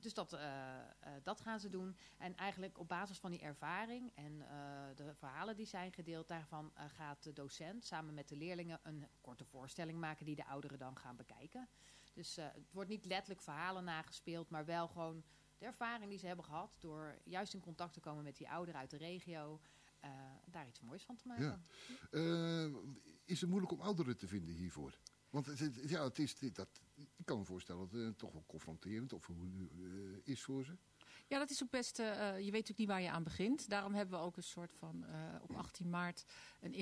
Dus dat gaan ze doen. En eigenlijk op basis van die ervaring en de verhalen die zijn gedeeld, daarvan gaat de docent samen met de leerlingen een korte voorstelling maken die de ouderen dan gaan bekijken. Dus het wordt niet letterlijk verhalen nagespeeld, maar wel gewoon de ervaring die ze hebben gehad door juist in contact te komen met die ouderen uit de regio. Daar iets moois van te maken. Ja. Is het moeilijk om ouderen te vinden hiervoor? Want ik kan me voorstellen dat het toch wel confronterend is voor ze. Ja, dat is ook best. Je weet natuurlijk niet waar je aan begint. Daarom hebben we ook een soort van op 18 maart een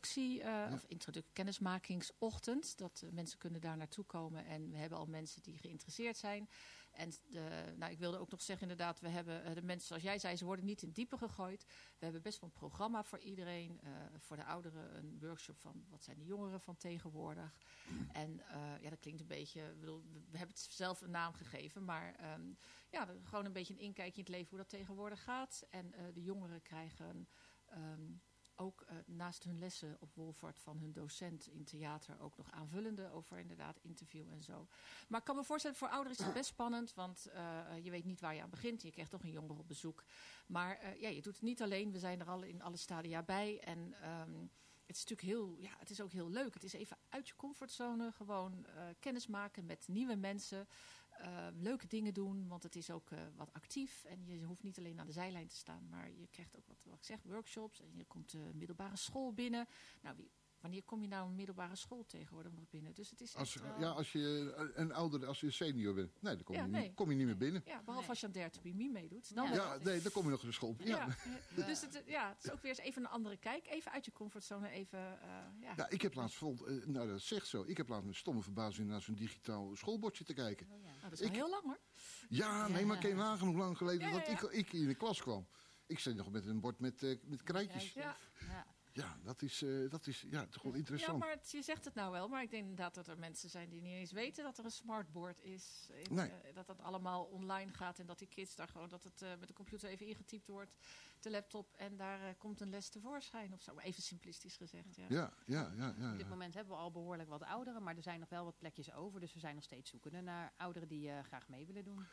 kennismakingsochtend. Dat mensen kunnen daar naartoe komen. En we hebben al mensen die geïnteresseerd zijn. En ik wilde ook nog zeggen inderdaad, we hebben de mensen zoals jij zei, ze worden niet in het diepe gegooid. We hebben best wel een programma voor iedereen. Voor de ouderen een workshop van wat zijn de jongeren van tegenwoordig. En dat klinkt een beetje, we hebben het zelf een naam gegeven. Maar gewoon een beetje een inkijkje in het leven hoe dat tegenwoordig gaat. En de jongeren krijgen ook naast hun lessen op Wolfert van hun docent in theater ook nog aanvullende over inderdaad interview en zo. Maar ik kan me voorstellen, voor ouderen is het best spannend, want je weet niet waar je aan begint. Je krijgt toch een jongere op bezoek. Maar je doet het niet alleen. We zijn er al in alle stadia bij. En het is natuurlijk het is ook heel leuk. Het is even uit je comfortzone, gewoon kennis maken met nieuwe mensen. Leuke dingen doen, want het is ook wat actief. En je hoeft niet alleen aan de zijlijn te staan, maar je krijgt ook wat ik zeg, workshops. En je komt de middelbare school binnen. Nou, wanneer kom je nou een middelbare school tegenwoordig nog binnen? Dus het is als je senior bent, nee, dan kom je niet meer binnen. Ja, behalve als je aan Dare to Be Me meedoet. Dan kom je nog naar de school. Ja. Dus het is ook weer eens even een andere kijk. Even uit je comfortzone. Ja, ik heb laatst dat zegt zo. Ik heb laatst met stomme verbazing naar zo'n digitaal schoolbordje te kijken. Oh, ja. Nou, dat is wel heel lang hoor. Ja, nee, maar ik kan nagaan hoe lang geleden dat ik in de klas kwam. Ik zat nog met een bord met krijtjes. Ja. Ja, dat is toch wel interessant. Ja, maar je zegt het nou wel. Maar ik denk inderdaad dat er mensen zijn die niet eens weten dat er een smartboard is. Dat dat allemaal online gaat. En dat die kids daar gewoon, dat het met de computer even ingetypt wordt. De laptop. En daar komt een les tevoorschijn of zo. Even simplistisch gezegd. Ja. Op dit moment hebben we al behoorlijk wat ouderen. Maar er zijn nog wel wat plekjes over. Dus we zijn nog steeds zoekende naar ouderen die graag mee willen doen.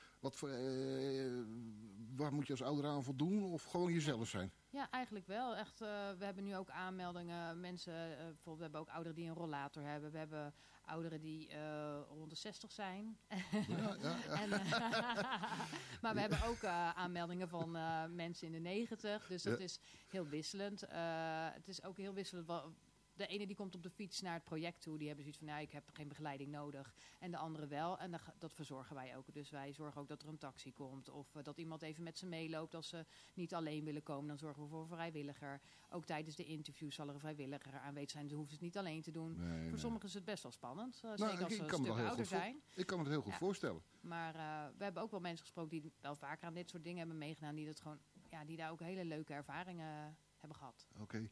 Waar moet je als ouder aan voldoen? Of gewoon jezelf zijn? Ja, eigenlijk wel. Echt, we hebben nu ook aanmeldingen. Mensen, bijvoorbeeld, we hebben ook ouderen die een rollator hebben. We hebben ouderen die rond de 60 zijn. Maar we hebben ook aanmeldingen van mensen in de 90. Dus dat is heel wisselend. Het is ook heel wisselend. De ene die komt op de fiets naar het project toe. Die hebben zoiets van, ik heb geen begeleiding nodig. En de andere wel. En dat verzorgen wij ook. Dus wij zorgen ook dat er een taxi komt. Of dat iemand even met ze meeloopt. Als ze niet alleen willen komen, dan zorgen we voor een vrijwilliger. Ook tijdens de interviews zal er een vrijwilliger aanwezig zijn. Ze hoeven het niet alleen te doen. Voor sommigen is het best wel spannend. Zeker als ze een stuk ouder zijn. Ik kan me het heel goed voorstellen. Maar we hebben ook wel mensen gesproken die wel vaker aan dit soort dingen hebben meegedaan. Die daar ook hele leuke ervaringen hebben gehad. Oké.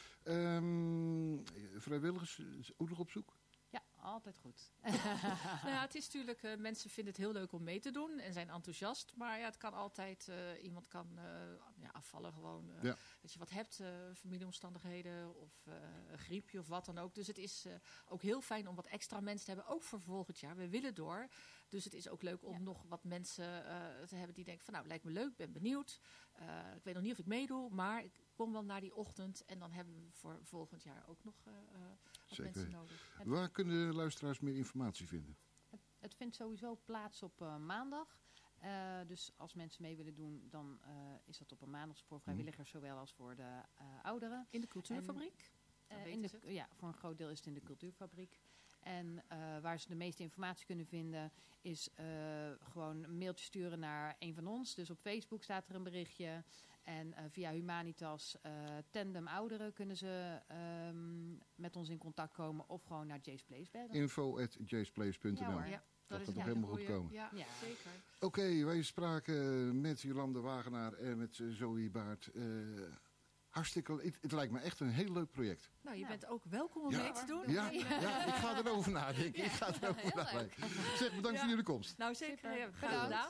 Vrijwilligers ook nog op zoek? Ja, altijd goed. Het is natuurlijk, mensen vinden het heel leuk om mee te doen en zijn enthousiast. Maar het kan altijd, iemand kan afvallen gewoon. Dat je wat hebt, familieomstandigheden of een griepje of wat dan ook. Dus het is ook heel fijn om wat extra mensen te hebben, ook voor volgend jaar. We willen door. Dus het is ook leuk om nog wat mensen te hebben die denken van lijkt me leuk, ben benieuwd. Ik weet nog niet of ik meedoe, maar ik kom wel naar die ochtend. En dan hebben we voor volgend jaar ook nog wat mensen nodig. Waar kunnen de luisteraars meer informatie vinden? Het vindt sowieso plaats op maandag. Dus als mensen mee willen doen, dan is dat op een maandag voor vrijwilligers, zowel als voor de ouderen. In de cultuurfabriek? Voor een groot deel is het in de cultuurfabriek. En waar ze de meeste informatie kunnen vinden is gewoon een mailtje sturen naar een van ons. Dus op Facebook staat er een berichtje. En via Humanitas Tandem Ouderen kunnen ze met ons in contact komen. Of gewoon naar Jays Place bellen. info@jaysplace.nl. Dat gaat toch helemaal goed komen. Ja, zeker. Oké, wij spraken met Jolande Wagenaar en met Zoe Baart. Hartstikke, het lijkt me echt een heel leuk project. Nou, je bent ook welkom om mee te doen. Ja, ik ga erover nadenken. Zeg, bedankt voor jullie komst. Nou, zeker. Graag gedaan.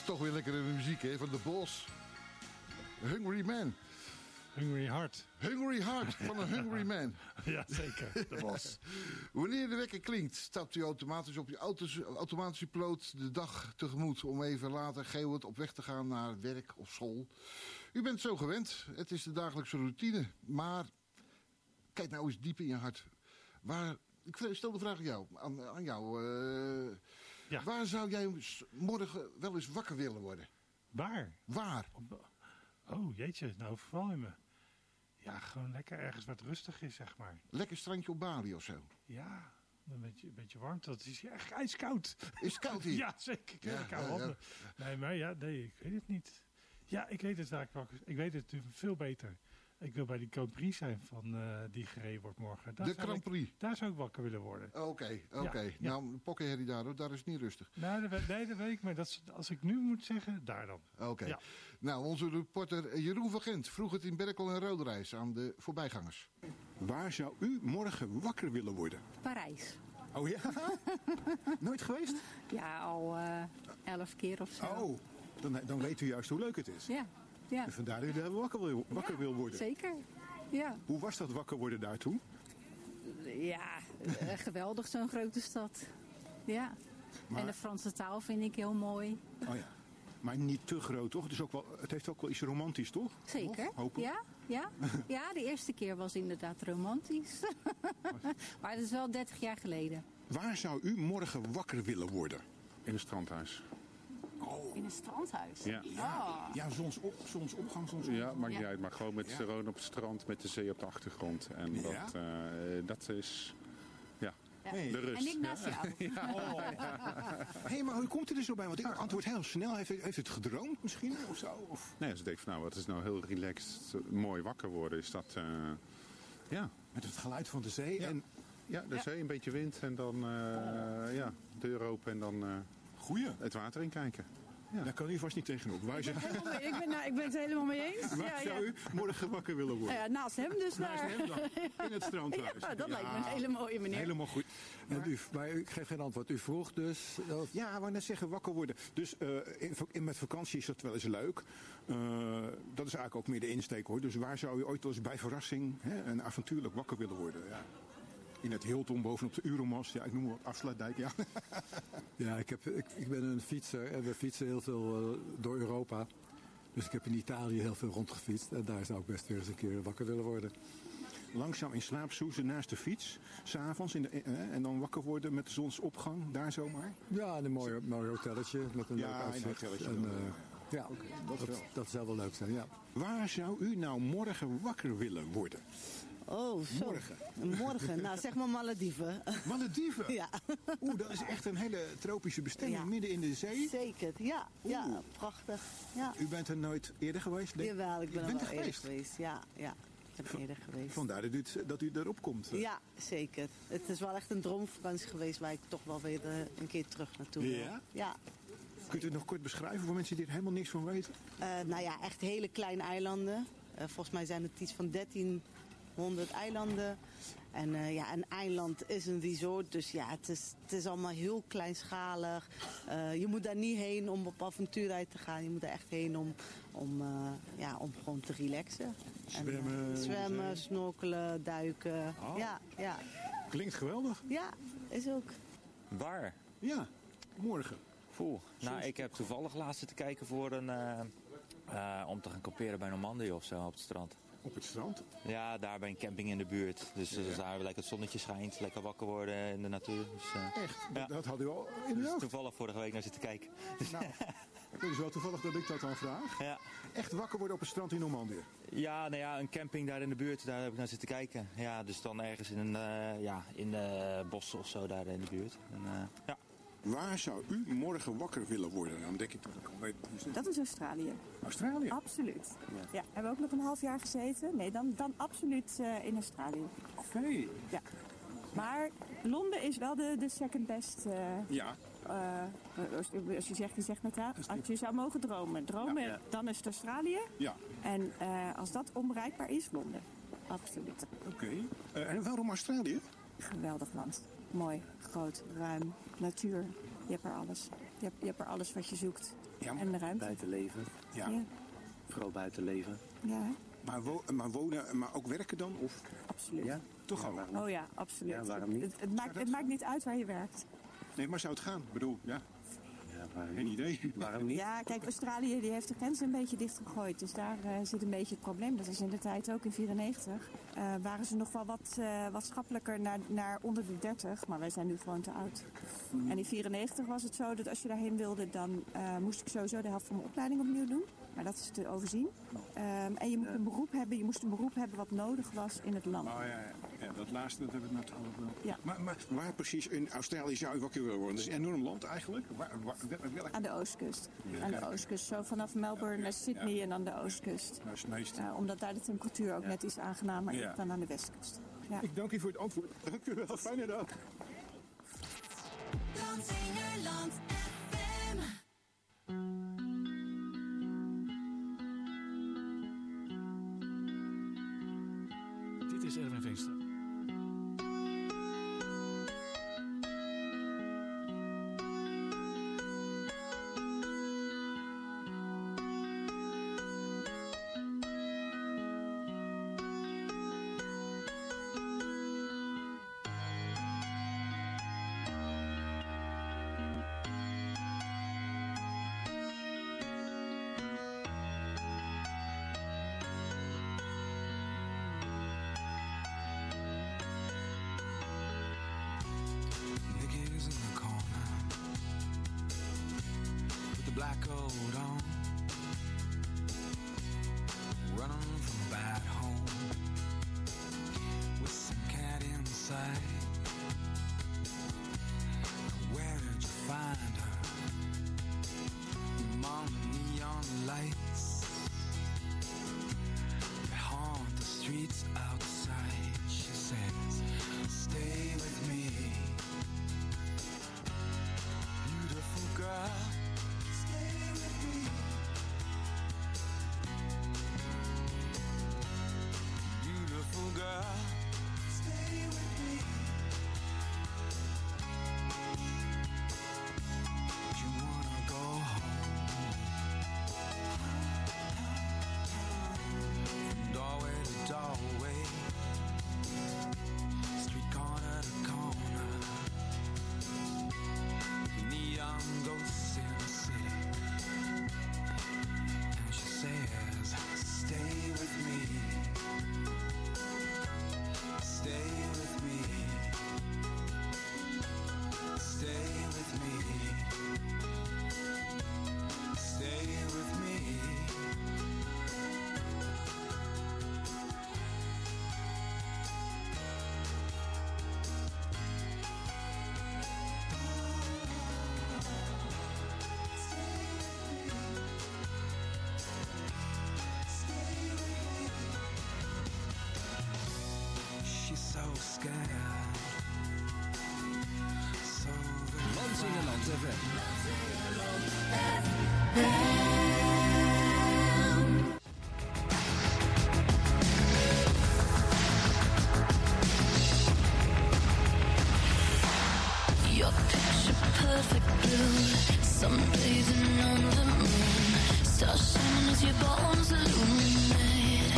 toch weer lekkere muziek, hè, van de Boss. Hungry Man. Hungry Heart. Hungry Heart van een Hungry Man. Ja, zeker. De Boss. Wanneer de wekker klinkt, stapt u automatisch op je automatische piloot de dag tegemoet om even later geeuwend op weg te gaan naar werk of school. U bent zo gewend. Het is de dagelijkse routine. Maar kijk nou eens diep in je hart. Ik stel de vraag aan jou. Ja. Waar zou jij morgen wel eens wakker willen worden? Waar? Oh, jeetje. Nou, verval je me. Ja, gewoon lekker ergens wat rustig is, zeg maar. Lekker strandje op Bali of zo? Ja, een beetje warmte. Het is hier echt ijskoud. Is het koud hier? Ja, zeker. Ja. Nee, maar ik weet het niet. Ja, ik weet het eigenlijk wel. Ik weet het natuurlijk veel beter. Ik wil bij die Grand Prix zijn die gereden wordt morgen. De Grand Prix? Daar zou ik wakker willen worden. Oké. Ja. Nou, pokkenherrie daar is het niet rustig. Nou, dat weet ik, maar als ik nu moet zeggen, daar dan. Oké. Ja. Nou, onze reporter Jeroen van Gent vroeg het in Berkel en Roderijs aan de voorbijgangers. Waar zou u morgen wakker willen worden? Parijs. Oh ja? Nooit geweest? Ja, al 11 keer of zo. Oh, dan weet u juist hoe leuk het is. Ja. En vandaar dat u daar wakker wil worden. Zeker. Ja. Hoe was dat wakker worden daartoe? Ja, geweldig zo'n grote stad. Ja. Maar... En de Franse taal vind ik heel mooi. Oh ja. Maar niet te groot, toch? Het heeft ook wel iets romantisch, toch? Zeker. Hopelijk. Ja, de eerste keer was inderdaad romantisch. Maar het is wel 30 jaar geleden. Waar zou u morgen wakker willen worden? In een strandhuis. Oh. In een strandhuis? Ja. Ja, zonsopgang, zonsopgang. Ja, maakt niet uit. Maar gewoon met gewoon op het strand met de zee op de achtergrond. En dat is... Ja, de rust. En ik naast jou. Hé, maar hoe komt u er zo bij? Want ik antwoord heel snel. Heeft het gedroomd misschien of zo? Of? Nee, als ik denk van wat is nou heel relaxed, mooi wakker worden. Is dat, Met het geluid van de zee. Ja, en... de zee, een beetje wind en dan deur open en dan het water inkijken. Ja. Daar kan u vast niet tegenop. Ik ben het helemaal mee eens. Waar zou u morgen wakker willen worden? Ja, naast hem dus naast hem dan, in het strandhuis. Ja, dat lijkt me een hele mooie meneer. Helemaal goed. Maar u geeft geen antwoord. U vroeg dus... Ja, wou net zeggen wakker worden. Dus met vakantie is dat wel eens leuk. Dat is eigenlijk ook meer de insteek hoor. Dus waar zou u ooit wel eens bij verrassing en avontuurlijk wakker willen worden? Ja. In het Hilton bovenop de Euromast. Ja, ik noem maar wat Afsluitdijk. Ja, ja ik ben een fietser en we fietsen heel veel door Europa. Dus ik heb in Italië heel veel rondgefietst. En daar zou ik best weer eens een keer wakker willen worden. Langzaam in slaap soezen naast de fiets. 's Avonds en dan wakker worden met de zonsopgang. Daar zomaar. Ja, en een mooi hotelletje met een leuk uitzicht. Dat zou wel leuk zijn, ja. Waar zou u nou morgen wakker willen worden? Oh, zo. Morgen. Nou, zeg maar Malediven. Malediven? Ja. Dat is echt een hele tropische bestemming midden in de zee. Zeker, ja, prachtig. Ja. U bent er nooit eerder geweest? Jawel, ik ben er wel eerder geweest. Ja. Ik ben eerder geweest. Vandaar dat u erop komt. Ja, zeker. Het is wel echt een droomvakantie geweest waar ik toch wel weer een keer terug naartoe wil. Ja? Ja. Kunt u het nog kort beschrijven voor mensen die er helemaal niks van weten? Nou ja, echt hele kleine eilanden. Volgens mij zijn het iets van 1300 eilanden. En een eiland is een resort, dus ja, het is allemaal heel kleinschalig. Je moet daar niet heen om op avontuur uit te gaan. Je moet er echt heen om gewoon te relaxen. Zwemmen, snorkelen, duiken. Oh. Ja. Klinkt geweldig. Ja, is ook. Waar? Ja, morgen. Nou, ik heb toevallig laatst zitten kijken voor om te gaan kamperen bij Normandië of zo op het strand. Op het strand? Ja, daar bij een camping in de buurt. Dus daar lekker het zonnetje schijnt, lekker wakker worden in de natuur. Dus, echt? Ja. Dat had u al in de hoofd? Toevallig vorige week naar zitten kijken. Nou, het is wel toevallig dat ik dat dan vraag. Ja. Echt wakker worden op het strand in Normandië? Ja, nou ja, een camping daar in de buurt, daar heb ik naar zitten kijken. Ja, dus dan ergens in de bossen of zo daar in de buurt. En, ja. Waar zou u morgen wakker willen worden? Dan denk ik dat ik al weet. Dat is Australië. Australië? Absoluut. Ja, hebben we ook nog een half jaar gezeten? Nee, dan absoluut in Australië. Oké. Ja. Maar Londen is wel de second best. Ja. Als je zegt net als je zou mogen dromen, dan is het Australië. Ja. En als dat onbereikbaar is, Londen. Absoluut. Oké. En waarom Australië? Geweldig land. Mooi, groot, ruim, natuur. Je hebt er alles. Je hebt er alles wat je zoekt. Ja, en de ruimte. Buiten leven. Ja. Vooral buiten leven. Ja, hè? Maar wonen, maar ook werken dan? Of? Absoluut. Ja? Toch al? Oh ja, absoluut. Ja, waarom niet? Het maakt niet uit waar je werkt. Nee, maar zou het gaan? Ik bedoel, ja. Waarom Geen idee. Waarom niet? Ja, kijk, Australië die heeft de grenzen een beetje dichtgegooid. Dus daar zit een beetje het probleem. Dat is in de tijd ook in 1994. Waren ze nog wel wat schappelijker naar onder de 30. Maar wij zijn nu gewoon te oud. En in 1994 was het zo dat als je daarheen wilde... dan moest ik sowieso de helft van mijn opleiding opnieuw doen. Maar dat is te overzien. En je moet een beroep hebben. Je moest een beroep hebben wat nodig was in het land. Oh ja, dat laatste dat hebben we natuurlijk wel. Ja. Maar waar precies in Australië zou u wakker willen worden? Dat is een enorm land eigenlijk. Aan de oostkust. Ja, aan de oostkust. Zo vanaf Melbourne naar Sydney en aan de oostkust. Dat is het meeste. Omdat daar de temperatuur ook net iets aangenamer is dan aan de westkust. Ja. Ik dank u voor het antwoord. Dank u wel. Fijne dag. Landsingerland FM. Dit is Erwin Veenstra. Black coat on, running from a bad home, with some cat inside. Where did you find her? Among the neon lights that haunt the streets outside. She says, stay with me, beautiful girl. Girl, stay with me. You wanna go home? From doorway to doorway, street corner to corner, neon ghosts in the city. And she says, stay with me. Stay with me. Stay with me. Stay with me. Landsingerland FM. Your picture perfect blue, sunbathing on the moon, stars shining as your bones illuminate.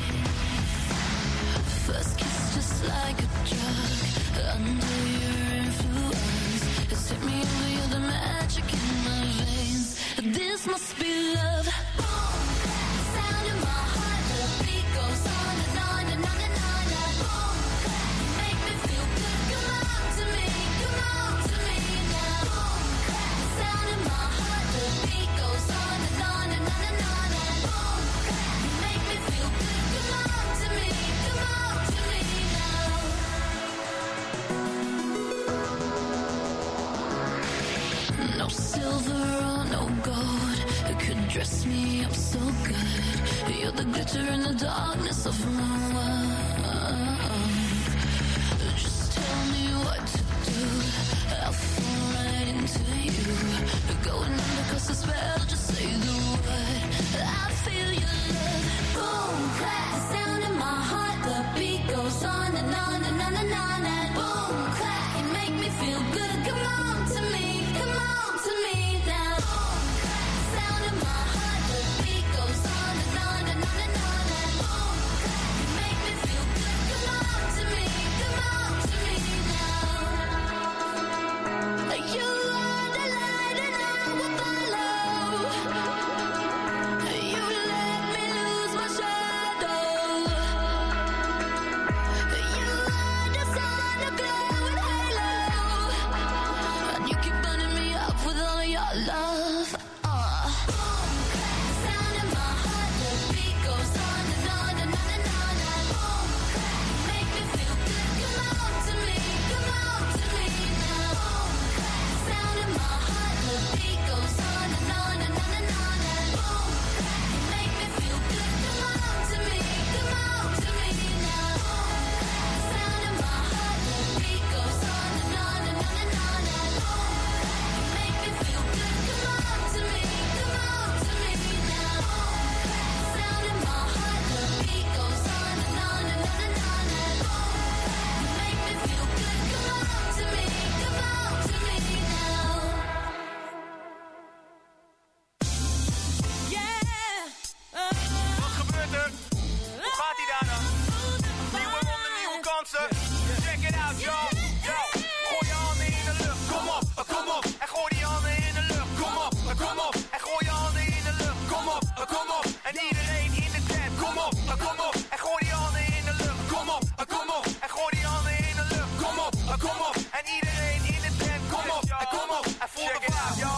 First kiss just like a drug, under your influence, it's hit me over, you're the magic in my veins. This must be love. Boom, clap, sound in my heart, the beat goes on and on and on and on. Boom, clap, make me feel good. Come on to me now. Boom, clap, sound in my heart, the beat goes on and on and on and on. Boom, clap, make me feel good. Come on to me now. No silver or no gold could dress me up so good. You're the glitter in the darkness of my world. Just tell me what to do, I'll fall right into you. Going under 'cause the spell, just say the word. I feel your love. Boom, clap, sound in my heart, the beat goes on and on and on and on. And boom. Kom op, en iedereen in de tent, kom op, en kom op, en voel de vibe, yo.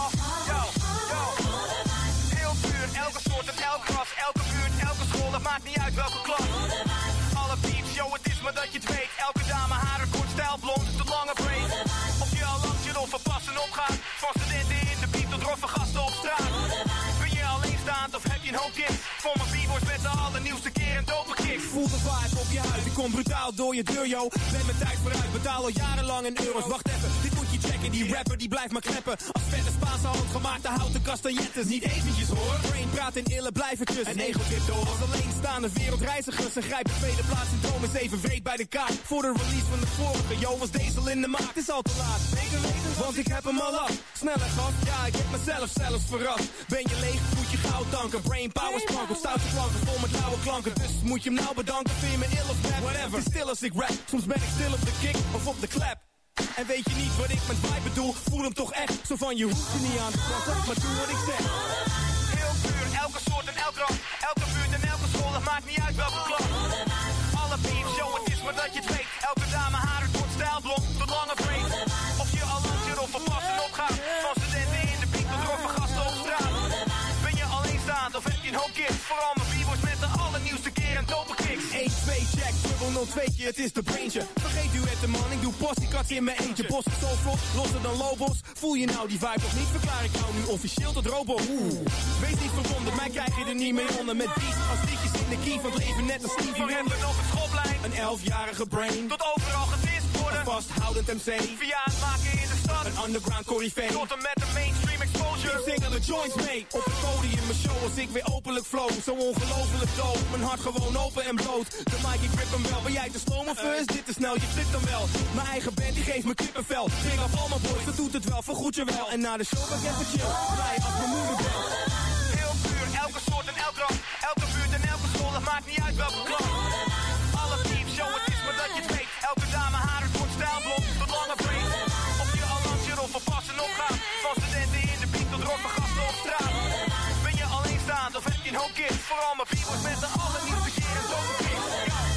Heel puur, elke soort en elk ras, elke buurt, elke school, dat maakt niet uit welke klas. Alle beats, yo, het is maar dat je het weet. Elke dame, haren kort, stijl, blond, tot lange braids. Of je al lang zit of verpassen opgaat. Van studenten in de beat tot roffe gasten op straat. Ben je alleenstaand of heb je een hoop kids? Voor mijn b-boys met de allernieuwste keer en dope kicks. Voel de vibe op je huid, ik kom brutaal door je deur, yo. Ben mijn tijd vooruit, betaal al jarenlang in euro's. Wacht even, dit moet je checken, die rapper die blijft maar kleppen. Als vette Spaanse handgemaakte houten kastanjettes. Niet eventjes hoor, brain praat in ille blijvertjes. En ego trip door als alleenstaande wereldreizigers. En grijp de tweede plaats en droom is even vreed bij de kaart. Voor de release van de vorige, yo, was deze al in de maak. Het is al te laat, zeker weten, want ik heb hem al af. Sneller gast, ja, ik heb mezelf zelfs verrast. Ben je leeg, moet je goud danken. Brain power sprankel, stoute klanken, vol met lauwe klanken. Dus moet je hem nou bedanken, vind je me ill of bad, whatever. Het is stil als ik rap, soms ben ik stil op de kick of op de klap. En weet je niet wat ik met vibe bedoel, voel hem toch echt. Zo van je hoeft je niet aan te passen, maar doe wat ik zeg. Heel puur, elke soort en elk ras, elke buurt en elke school, dat maakt niet uit welke klas. Alle beats, yo, het is maar dat je het weet. Elke dame, haren kort, stijl, blond, tot lange braids. Of je al lang zit of verpassen opgaat. Van studenten in de beat tot roffe gasten op straat. Ben je alleenstaand of heb je een hoop kids? Vooral mijn b-boys met de allernieuwste keer en dope kicks. 1, 2, check, dubbel 0, 2'tje, het is de braintje. Vergeet u het de man, ik doe postiekat in mijn eentje. Bos is zo vlot, losser dan Lobos. Voel je nou die vibe nog niet? Verklaar ik jou nu officieel tot robot. Wees niet verwonderd, mij krijg je er niet mee onder. Met beats als liedjes in de key van het leven, net als Stevie Wonder. Op het schoolplein, een 11-jarige brain. tot overal gedist worden. Een vasthoudend MC, via het maken in de stad. Een underground corifee, tot en met de mainstream exposure. Ik zing aan de joints mee, op het podium, mijn show als ik weer openlijk flow. Zo ongelooflijk dood, mijn hart gewoon open en bloot. De mic, ik grip hem wel, ben jij te slow maar first? Dit te snel, je flipt dan wel. Mijn eigen band, die geeft me kippenvel. Zing af al mijn boys, dat doet het wel, vergoed je wel. En na de show ben ik even chill, blij als mijn moeder belt. Heel puur, elke soort en elk ras, elke buurt en elke school, dat maakt niet uit welke klas. Alle beats, yo, het is maar dat je het weet. Elke dame, haren kort, stijl, blond, tot lange braids. Of je al lang zit of verpassen opgaat. Van studenten in de beat tot roffe gasten op straat. Ben je alleenstaand of heb je een hoop kids? Vooral mijn b-boys met de allernieuwste keer en dope kicks.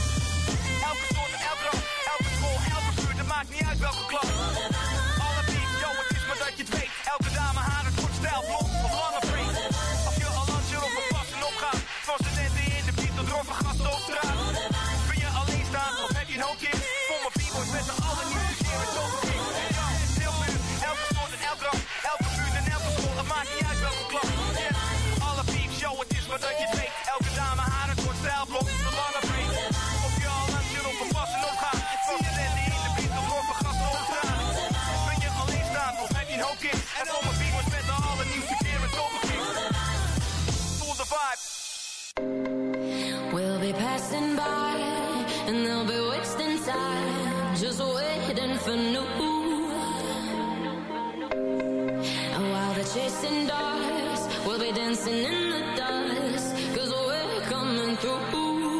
Elke soort en elk ras, elke school, elke buurt, het maakt niet uit welke klas. Alle beats, yo, het is maar dat je het weet. Elke dame, haren kort, stijl, blond of lange braids. Of je al lang zit of verpassen opgaat. Van studenten in de beat tot roffe gasten op straat. Ben je alleenstaand of heb je een hoop kids? Voor mijn b-boys met de allernieuwste keer en dope kicks. Heel puur, elke soort en elk ras, elke buurt en elke school, het maakt niet uit welke klas. Alle beats, yo, het is maar dat je het weet. Elke dame, haren kort, stijl, blond tot lange braids. Of je al lang zit of verpassen opgaat. Van studenten in de beat tot roffe gasten op straat. Ben je alleenstaand of heb je een hoop kids? En voor mijn b-boys met de allernieuwste keer en dope kicks. Voel de vibe. We'll be passing by and they'll be wasting time, just waiting for new. And while they're chasing dogs, we'll be dancing in the dust, 'cause we're coming through.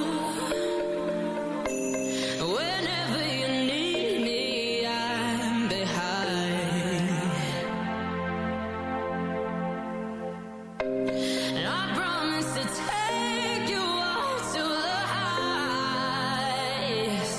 Whenever you need me, I'm behind. And I promise to take you out to the heights.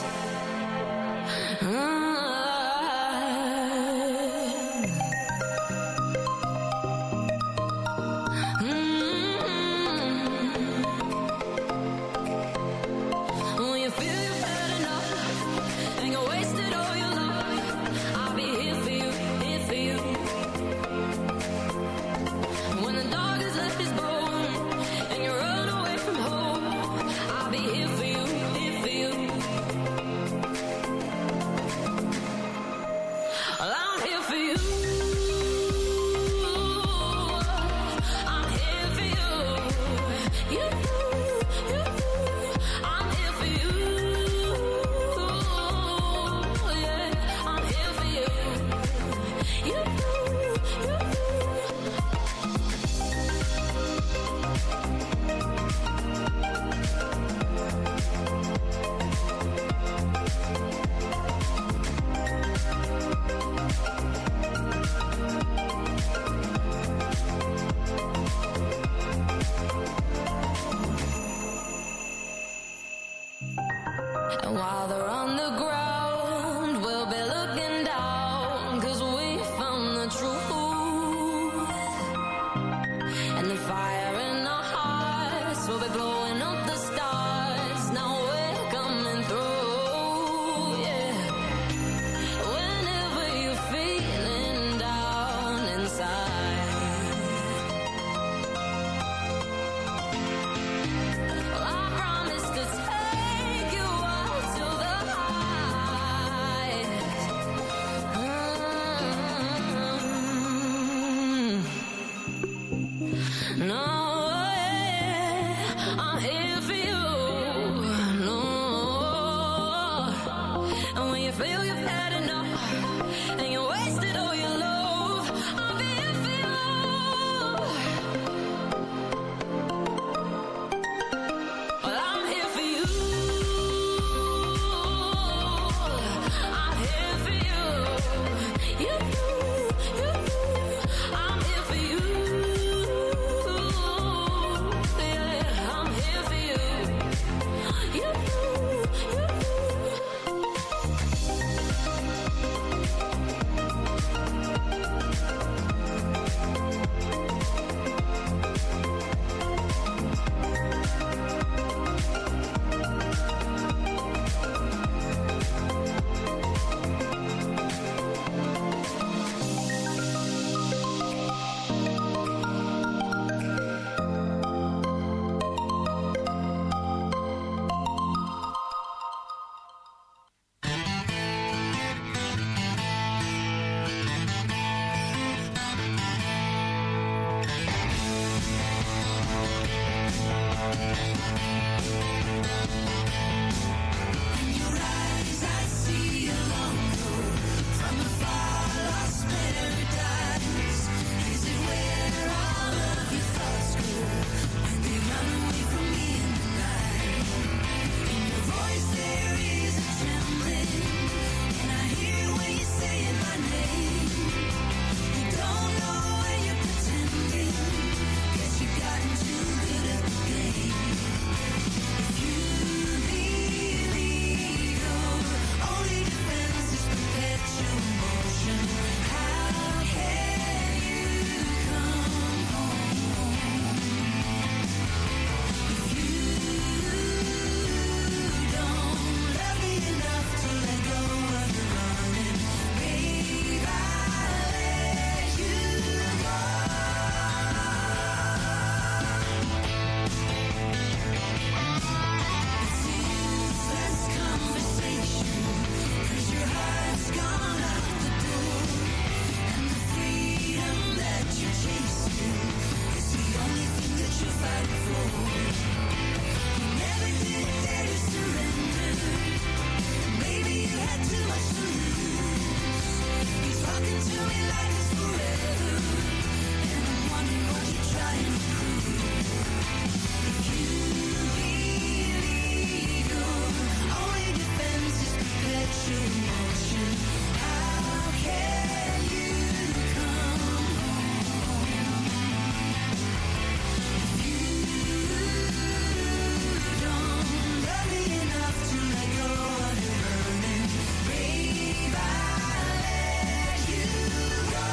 running through. If you believe your only defense is perpetual motion, how can you come home? If you don't love me enough to let go of your burning grave, I'll let you go.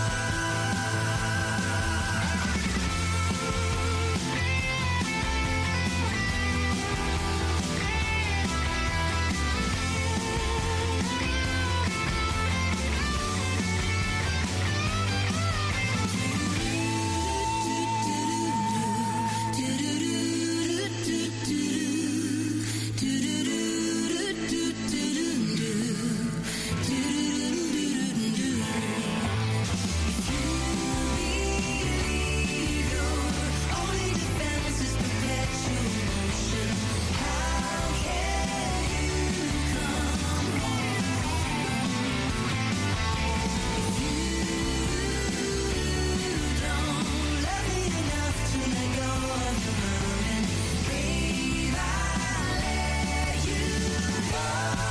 Only defense is perpetual motion. How can you come home? If you don't love me enough to let go of your burning grave, I'll let you go.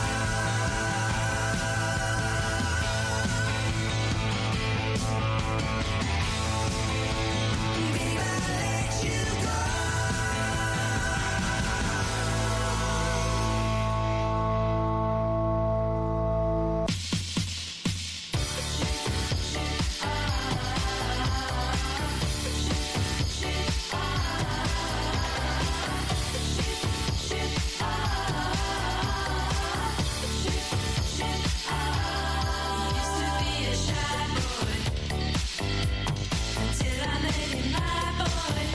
Babe, I'll let you go. Used to be a shy boy until I met him, my boy.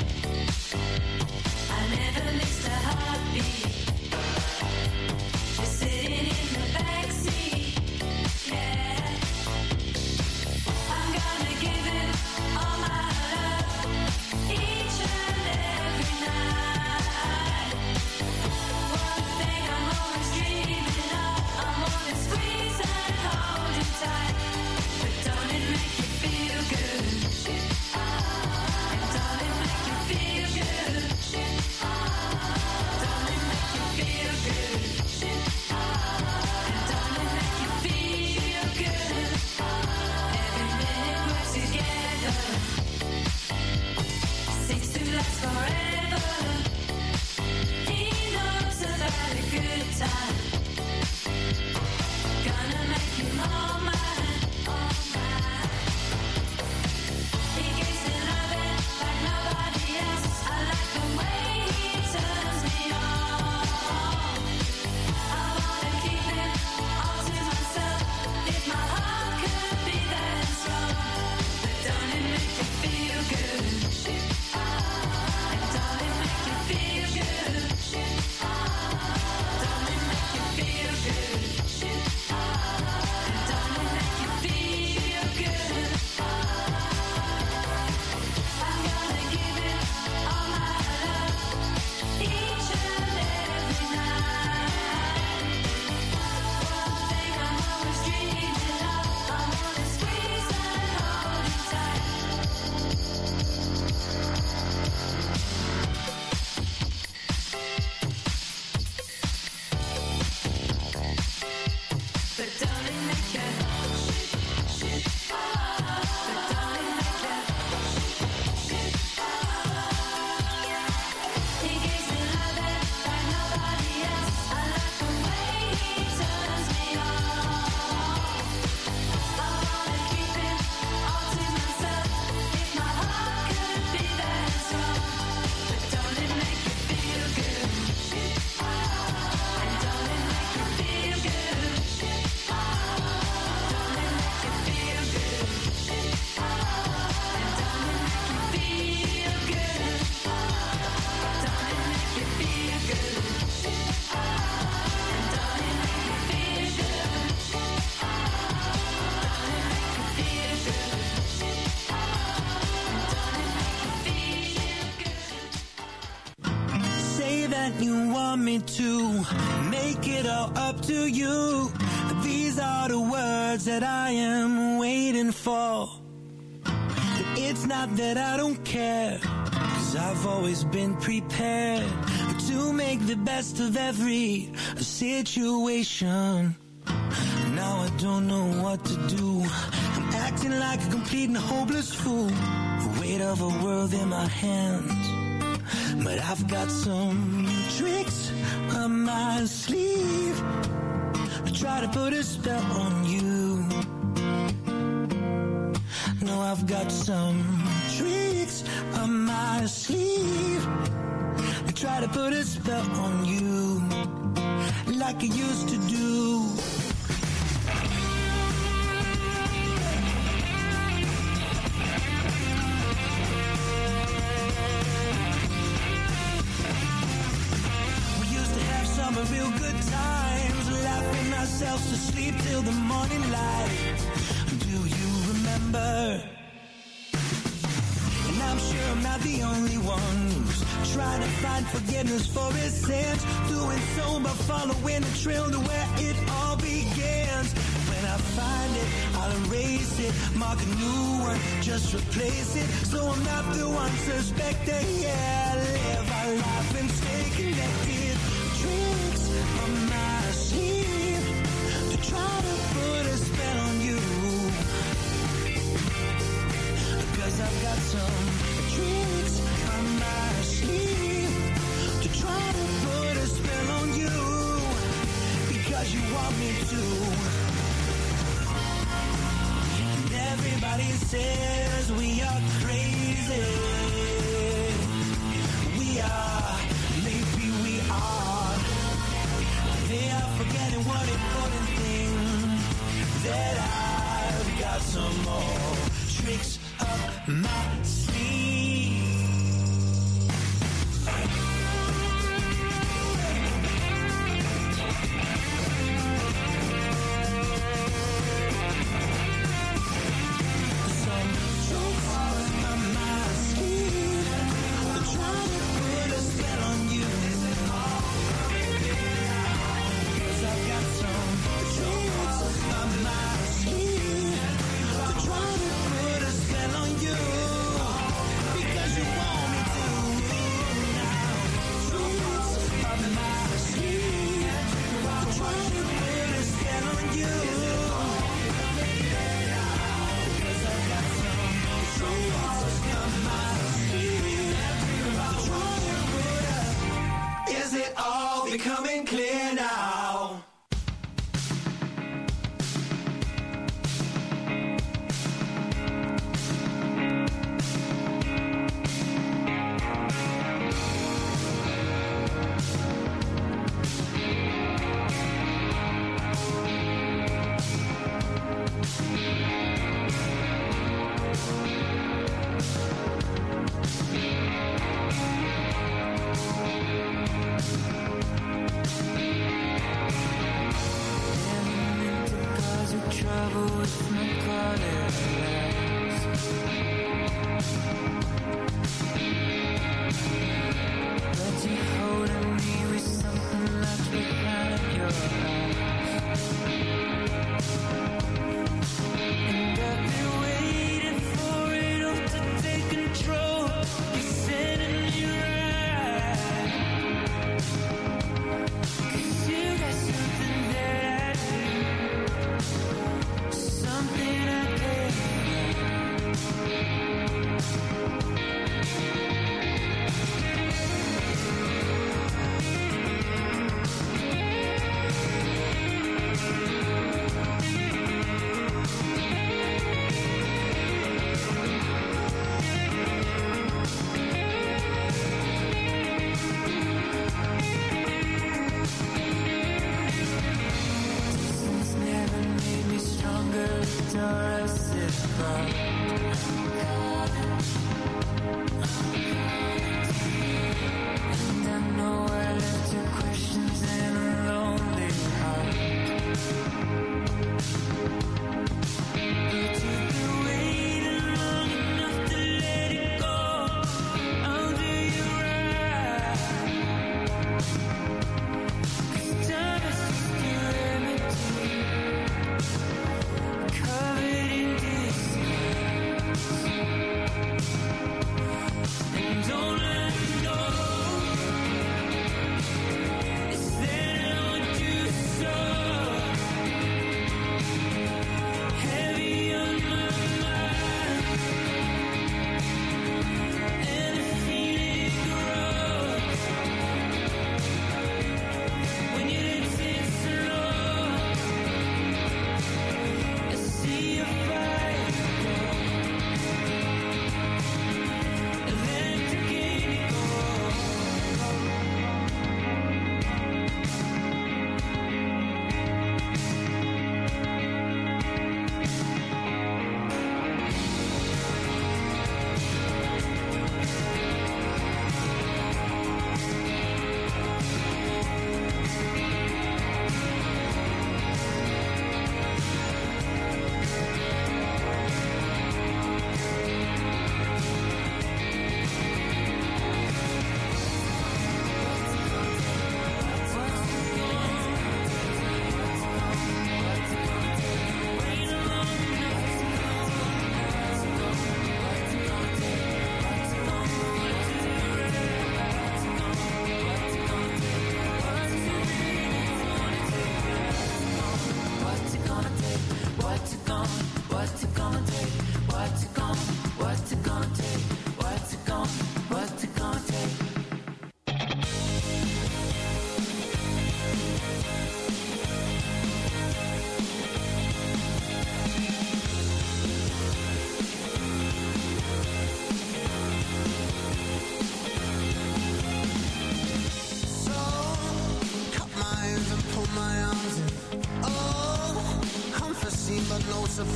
I never missed a heartbeat, just sitting in the backseat. Yeah, I'm gonna give him all my love each and every night. One thing I'm always dreaming of, I'm always squeeze and hold you tight. But don't it make you feel good? And don't it make you feel good? Don't it make you feel good? And don't it make you feel good? Every minute we're together seems to last forever. He knows about a good time. Gonna make him all mine, all mine. He gives me loving like nobody else. I like the way he turns me on. I wanna keep him all to myself. If my heart could be that strong. But don't it make you feel good? And don't it make you feel good? Don't it make you feel good? And don't it make you feel good? I'm gonna give it all my love each and every night. One thing I'm always dreaming of, I'm gonna squeeze and hold you tight. But don't it make you? But don't it make you? He gives me loving like nobody else. I like the way he turns me on. I wanna keep him all to myself. If my heart could be that strong. But don't it make you feel good? And don't it make you feel good? Don't it make you feel good? And don't it make you feel good? Don't it make you feel good? And don't it make you feel good? Don't it make you feel good? And don't it make you feel good? Say that you want me to make it all up to you. These are the words that I am waiting for. It's not that I don't care, 'cause I've always been prepared to make the best of every situation. Now I don't know what to do. I'm acting like a complete and hopeless fool. The weight of a world in my hands. But I've got some tricks up my sleeve to try to put a spell on you. No, I've got some tricks up my sleeve to try to put a spell on you, like I used to do. Real good times, laughing ourselves to sleep till the morning light. Do you remember? And I'm sure I'm not the only one who's trying to find forgiveness for his sins, doing so by following the trail to where it all begins. When I find it, I'll erase it, mark a new one, just replace it, so I'm not the one suspected. Yeah, live our life and stay connected. Tricks on my sleeve to try to put a spell on you, 'cause I've got some tricks on my sleeve to try to put a spell on you, because you want me to. And everybody says we are crazy. We are, maybe we are. They are forgetting one important thing, that I've got some more tricks up my sleeve. Some tricks up my sleeve to try to put a spell on you. I've got some tricks up my sleeve to try to put a spell on you, because you want me to. Now, tricks up my sleeve to try to put a spell on you, because I've got some tricks up my sleeve to try to put a. Is it all becoming clear now? Trouble with my colors, but you're holding me with something left behind your eyes, and I've been waiting for it all to take control. You said in your eyes, 'cause you got something that I do, something I can't. Distance never made me stronger, Doris is gone. And I know I left you questions and a lonely heart, but you've been waiting long enough to let it go. I'll do you right, 'cause time is just a remedy, covered in disguise.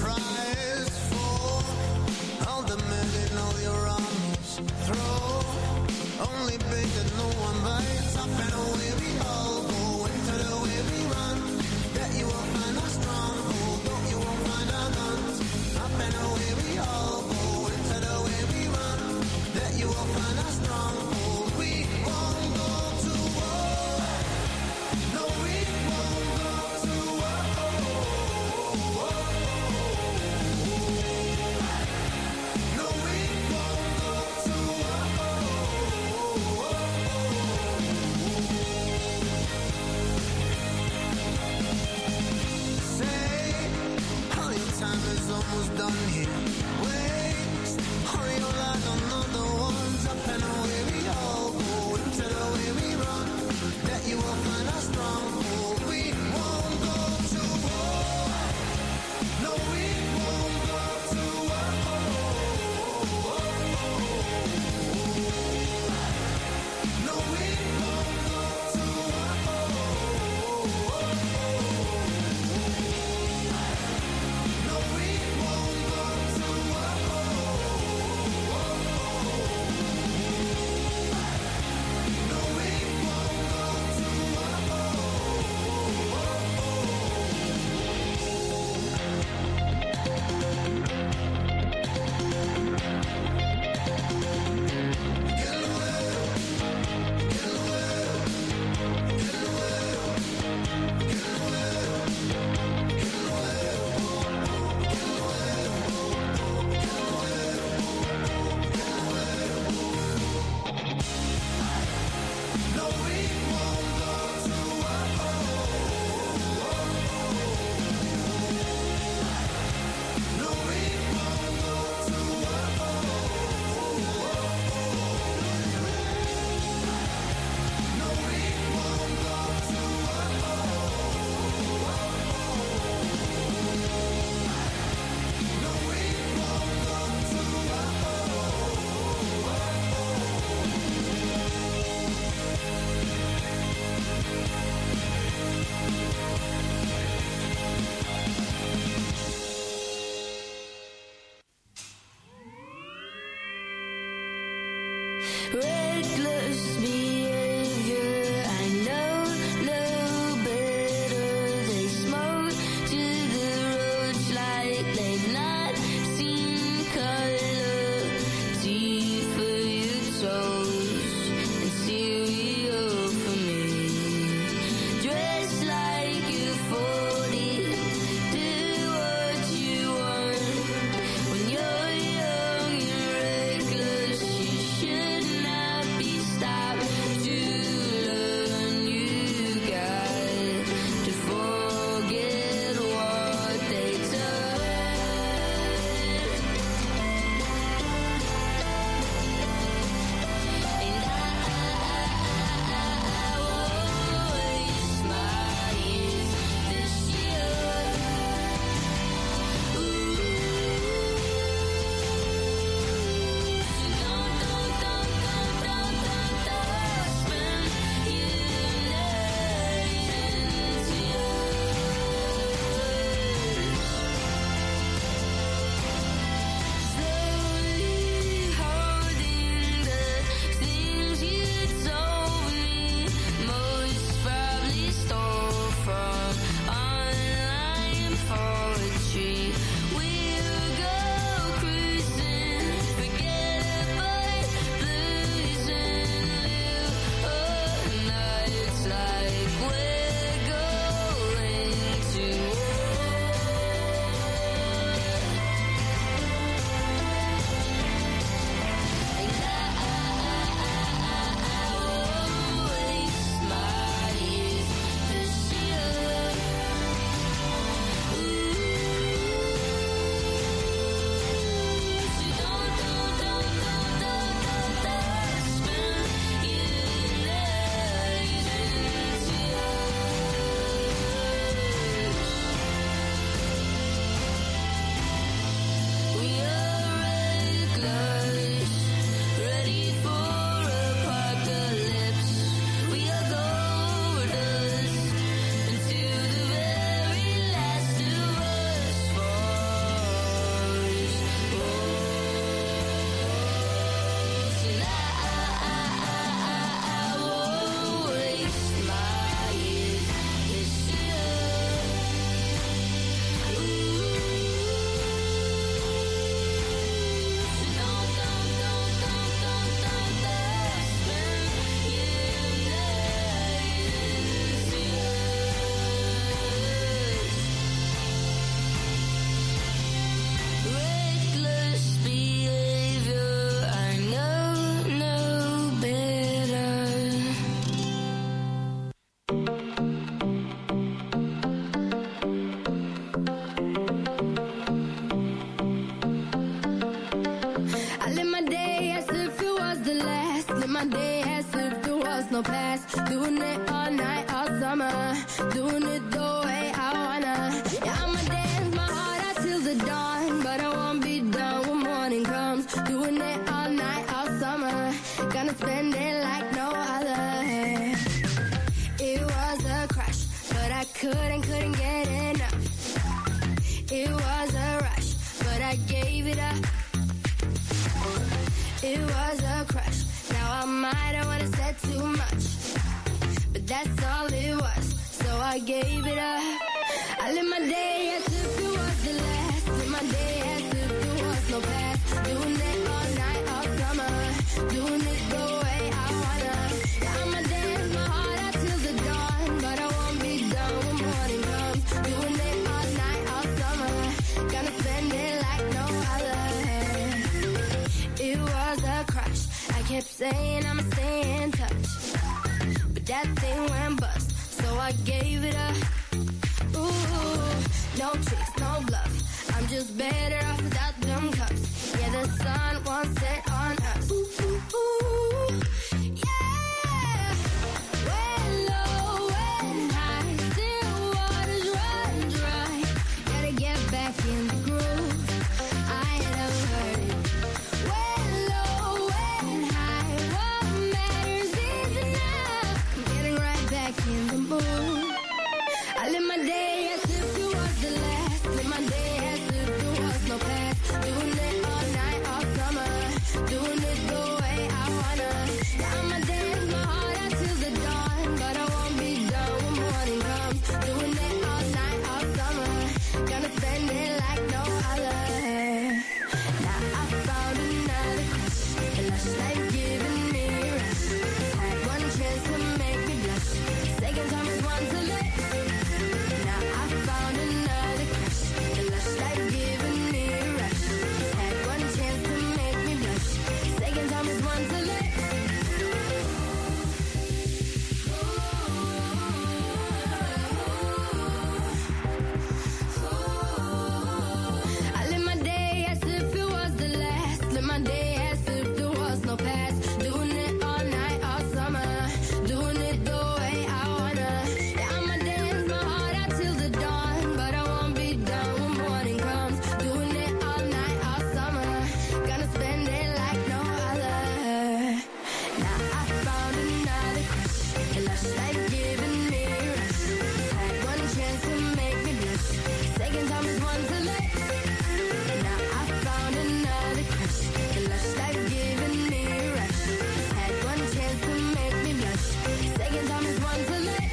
prize for all the men in all your armies. Throw only bait that no one bites. Up and away we all go, into the way we run. That you will find our stronghold, but you won't find our guns. Up and away we all go, into the way we run. That you will find our stronghold. We won't go to war. No, we won't go to war. No, we won't go to war. Say, all your time is almost done here. Waste all your life on other ones. Up and away we all go, into the way we run. That you will find our stronghold. We won't go to war. No, we won't go to war. No, we won't go to war. No, we won't go to war. past. Doing it all night, all summer. Doing it the way I wanna. Yeah, I'ma dance my heart out till the dawn, but I won't be done when morning comes. Doing it all night, all summer. Gonna spend it like no other. It was a crush, but I couldn't get enough. It was a rush, but I gave it up. It was a crush. Now I might have wanna said too much, but that's all it was. So I gave it up. I live my day as if it was the last. Live my day as if there was no past. Doing it all night, all summer. Doing it the way I wanna. Yeah, I'ma dance my heart out till the dawn, but I won't be done when morning comes. Doing it all night, all summer. Gonna spend it like no other. It was a crush. I kept saying I'ma stay in touch, but that thing went bust, so I gave it up. Ooh, no tricks, no bluff. I'm just better off without them cups. Yeah, the sun won't set on us. Ooh, ooh, ooh. Yeah. When low, when high, still waters run dry. Gotta get back in the groove. I have heard it. When low, when high, what matters is enough. I'm getting right back in the mood. I live my day as if it was the last. Live my day as if there was no past. Doing it all night, all summer. Doing it the way I wanna. Yeah, I'ma dance my heart out till the dawn, but I won't be done when morning comes. Doing it all night, all summer. Gonna spend it like no other. Now I found another crush. The lush life giving me a rush. Had one chance to make me blush. Second time is one to let. Now I found another crush. The lush life giving me a rush. Had one chance to make me blush. Second time is one to let. I live my day as if it was the last. Live my day as if there was no past. Doing it all night, all summer. Doing it the way I wanna. Yeah, I'ma dance my heart out till the dawn, but I won't be done when morning comes. Doing it all night, all summer. Gonna spend it like no other. Now I found another crush. The lush life giving me a rush. Had one chance to make me blush. Second time is one to let. Now I found another crush. The lush life giving me a rush. Had one chance to make me blush. Second time is one to let.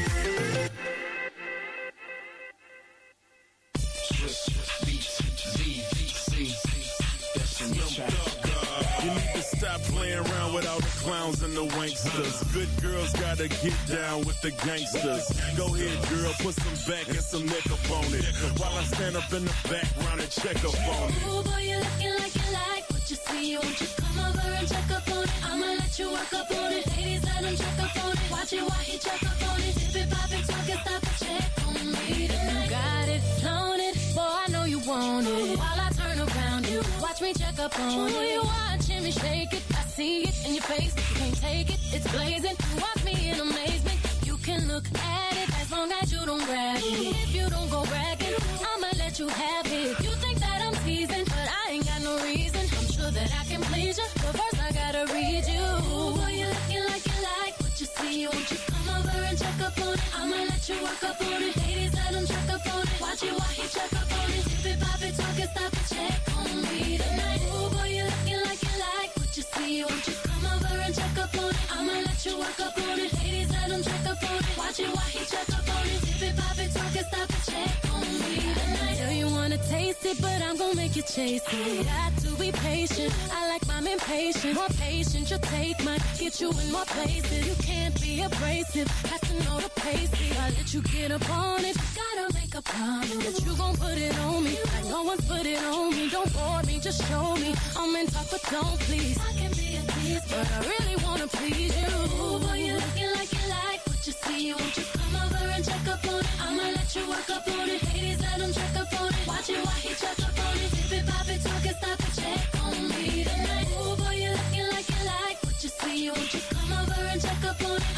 You need to stop playing around with all the clowns and the wanksters. Good girls gotta get down with the gangsters. Go ahead, girl, put some back and some neck up on it. While I stand up in the background and check up on it. Ooh, boy, you're looking like you like what you see. Won't you come over and check up on it? I'ma let you work up on it. Ladies, let him check up on it. Watch it while he check up on it. Dip it, pop it, twerk it, stop it, check on me tonight. You got it, flown it, boy, I know you want it. While I turn around, you watch me check up on it. You watching me shake it, I see it in your face. You can't take it, it's blazing. You watch me in amazement. You can look at it as long as you don't grab it. If you don't go bragging, I'ma let you have it. You think that I'm teasing, but I ain't got no reason. I'm sure that I can please you, but first I gotta read you. Ooh, boy, you're looking like you like what you see. Won't you come over and check up on it? I'ma let you work up on it. Ladies, let him check up on it. Watch it while he check up on it. Dip it, pop it, twerk it, stop it, check on me tonight. Ooh, boy, you're looking like you like what you see. Won't you come over and check up on it? I'ma let you work up on it. Ladies, let him check up on it. Watch it while he check up on it. Dip it, pop it, twerk it, stop it, check on me tonight. Tell you wanna taste it, but I'm gonna make you chase it. Got to be patient. I like mine impatient. More patient, you'll take mine. Get you in more places. You can't be abrasive. Have to know the pace. I let you get up on it. Gotta make a promise that you gon' put it on me. Like no one's put it on me. Don't bore me, just show me. I'm in talk, but don't please. I can be a tease, but I really wanna please you. Ooh, boy, you're looking like you like what you see. Won't you come over and check up on it? I'ma let you work up on it. Ladies, let him check up on it. Watch it while he check up on it. Dip it, pop it, twerk it, stop it, check on me tonight. Ooh, boy, you're looking like you like what you see. Won't you come over and check up on it?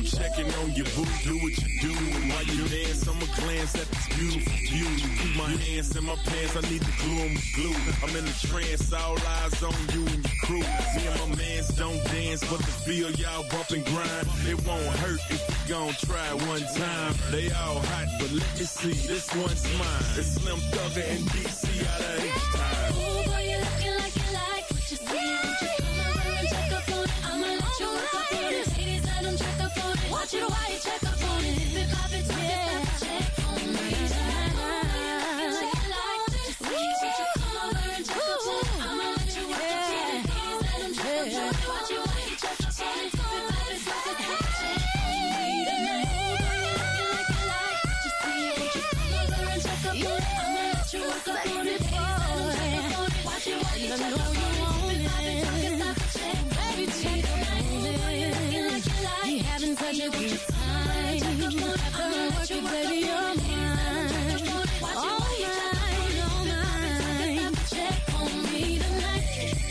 checking on your boo. Do what you do, and while you dance, I'ma glance at this beautiful view. Keep my hands in my pants, I need to glue 'em with glue. I'm in a trance, all eyes on you and your crew. Me and my mans don't dance, but the feel y'all bump and grind. It won't hurt if we gon' try one time. They all hot, but let me see, this one's mine. It's Slim Thugger and DC out of H-Time. Ooh, boy, you looking like you like what you see. Won't you come over and check up on it? I'ma let you work up on it. Ladies, let them check up on it. Watch it while you check up on it. If it pop it, talk it, stop, check on me. Such a good time. I'ma work it, baby, you're mine. All mine. Check on me tonight.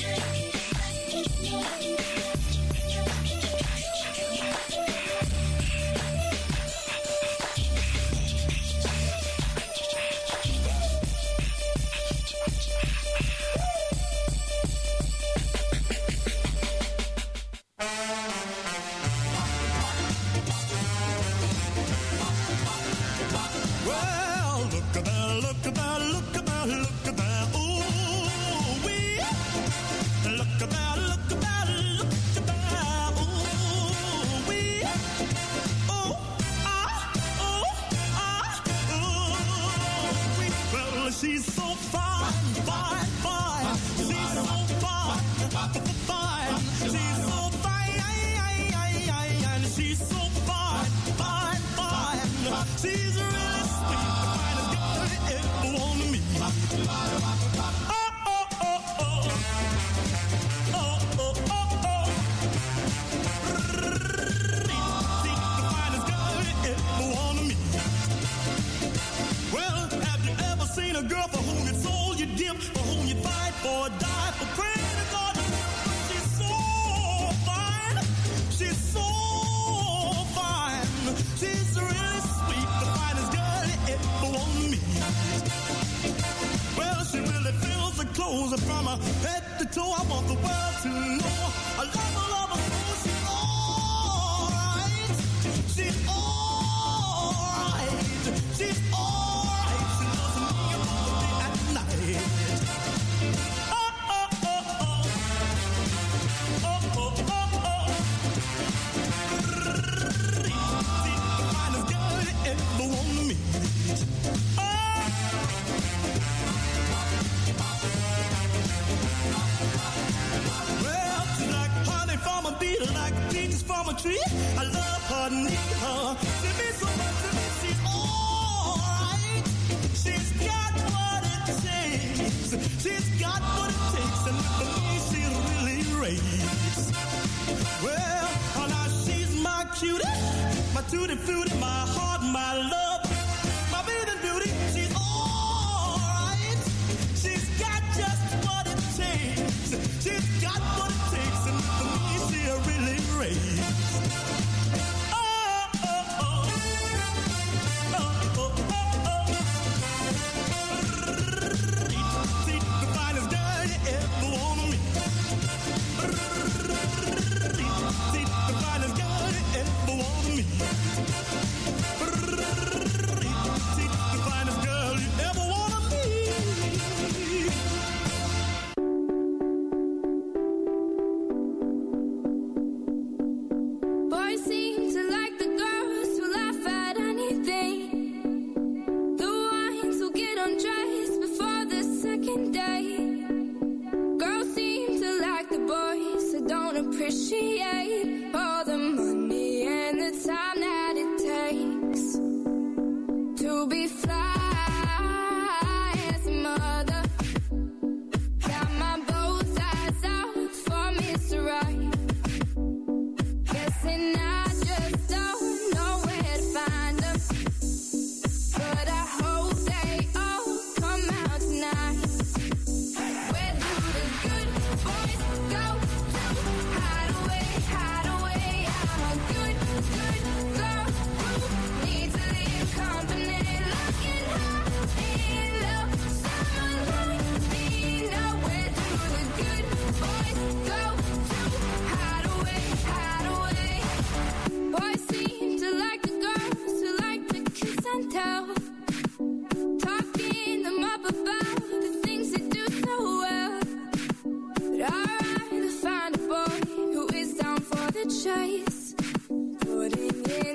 She's so fine, fine, fine. She's so fine, fine. She's so fine, she's so fine, fine, fine. She's really sweet, the finest girl you ever want to meet. Oh, oh, oh, oh. Oh, oh, oh, oh. The finest girl you ever want to meet. Well, have you ever seen a girl for whom you'd sold your dip, for whom you'd fight for a die, for praying to God? She's so fine. She's so fine. She's really sweet, the finest girl you ever want to meet. Well, she really fills the clothes from her head to toe. I want the world to know I love her, so she's alright. She's alright. She's alright. She loves me all day and night. Oh, oh, oh, oh. Oh, oh, oh, oh. She's the finest girl you ever want to meet. Oh. Well, she's like honey from a bee, like peaches from a tree. I love her, need her. She means so much to me. She's alright. She's got what it takes. She's got what it takes, and for me she really raves. Well, now she's my cutie, my tutti frutti, my heart, my love, my bathing beauty. She's alright. She's got just what it takes. She's got what it takes, and for me she really raves. Oh, oh, oh. Oh, oh, oh, oh. See, the finest girl you ever want to meet. See, the finest girl you ever want to meet. See, the finest girl you ever want to meet. Boys seem to like the girls who laugh at anything. The ones who get undressed before the second date. Girls seem to like the boys who don't appreciate all the money and the time that it takes to be fly as a mother. Got my both eyes out for Mr. Right. Guessing I just don't know where to find them. But I hope they all come out tonight. Where do the good boys go to hide away, hide away? I'm a good, good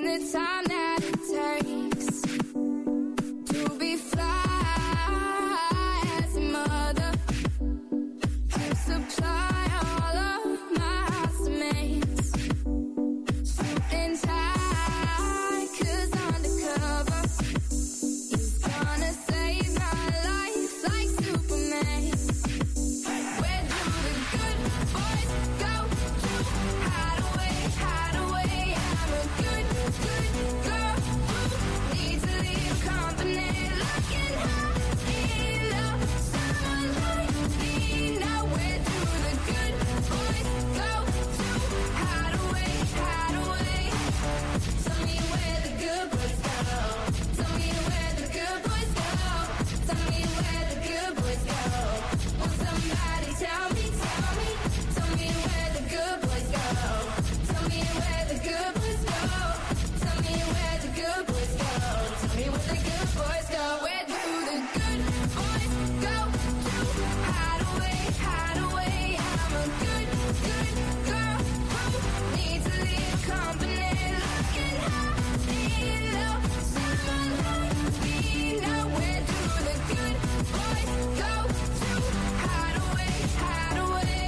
and the time that it takes to be fly as a mother. Help supply all of my housemates. Something tight, 'cause undercover is gonna save my life like Superman. Where do the good boys go to hide away, hide away? I'm a good, good girl who needs a little company. Looking high in love, someone like me. Now where do the good boys go to hide away, hide away? Tell me where the good boys go. Tell me where the good boys go. Tell me where the good boys go. Will somebody tell me, tell me, tell me where the good boys go. Tell me where the good boys go. Tell me where the good boys go. Tell me where the good boys go. Where do the good boys go to hide away, hide away? I'm a good, good girl who needs a little company. Looking high in love, someone like me. Now where do the good boys go to hide away, hide away?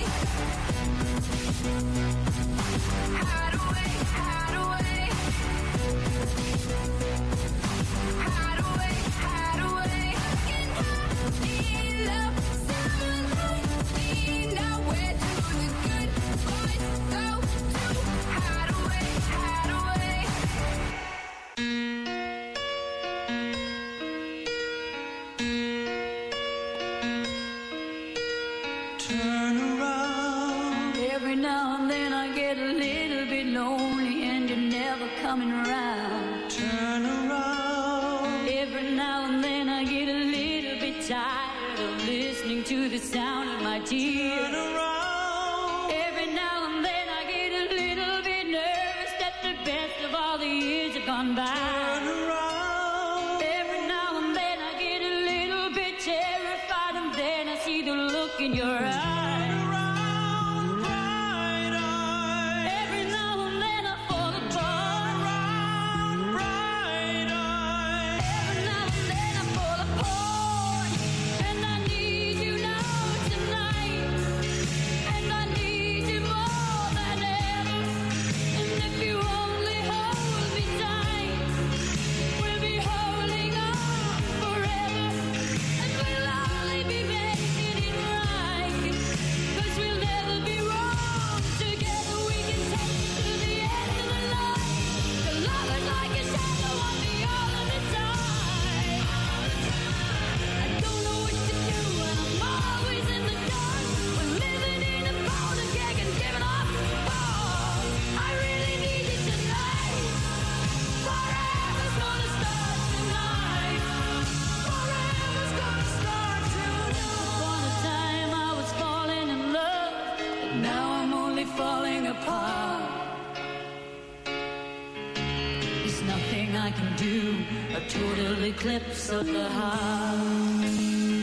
Hide away, hide away. Hide away, hide away. Looking high in love, someone like me. Now where do the good boys go to hide away, hide away? Turn around. Every now and then I get a little bit lonely and you're never coming around. Turn around. Every now and then I get a little bit tired of listening to the sound of my tears. Turn around. Every now and then I get a little bit nervous that the best of all the years have gone by. Turn around. Every now and then I get a little bit terrified and then I see the look in your eyes. Every now and then I fall apart. Every now and then I fall apart. And I need you now tonight. And I need you more than ever. And if you only hold me tight, we'll be holding on forever. And we'll only be making it right. 'Cause we'll never be wrong. Together we can take it to the end of the line. The love is like a shadow on me all of the time. I don't know what to do and I'm always in the dark. We're living in a powder keg and giving off balls. I really need you tonight. Forever's gonna start tonight. Forever's gonna start tonight. Upon a time I was falling in love, but now I'm only falling apart. There's nothing I can do, a total eclipse of the heart.